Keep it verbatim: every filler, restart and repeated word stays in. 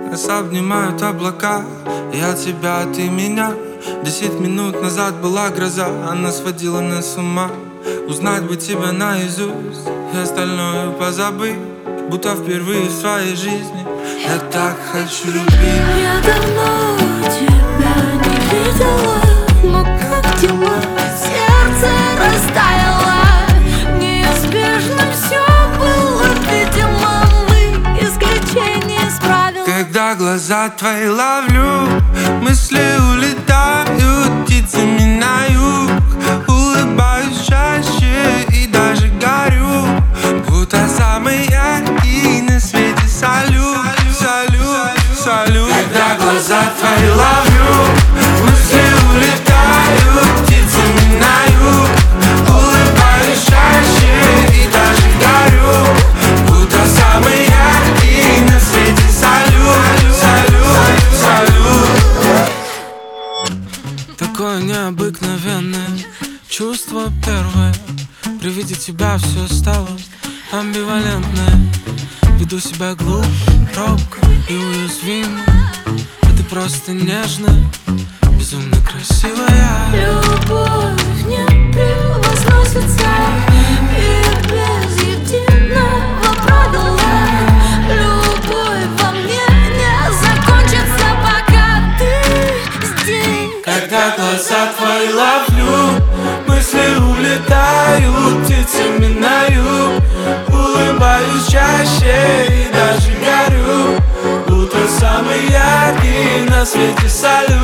Нас обнимают облака, я тебя, ты меня. Десять минут назад была гроза, она сводила нас с ума. Узнать бы тебя наизусть и остальное позабыть, будто впервые в своей жизни я так хочу любить. Я давно тебя не видела, но как дела? Сердце растаяло, неизбежно все было, видимо, мы исключение из правил. Когда глаза твои ловлю, мысли улетают птицами на юг. Улыбаюсь чаще и даже горю, будто самый яркий на свете салют, салют, салют. Когда глаза твои ловлю, мысли улетают птицами на юг. Улыбаюсь чаще и даже горю, будто самый яркий на свете салют, салют, салют. Такое необыкновенное чувство первое. При виде тебя все стало амбивалентное. Веду себя глупо, робко и уязвимо, а ты просто нежная, безумно красивая. Любовь не превозносится и без единого правила. Любовь во мне не закончится, пока ты здесь. Когда глаза твои ловлю, мысли улетают птицами на юг. Улыбаюсь чаще и даже горю, будто самый яркий на свете салют.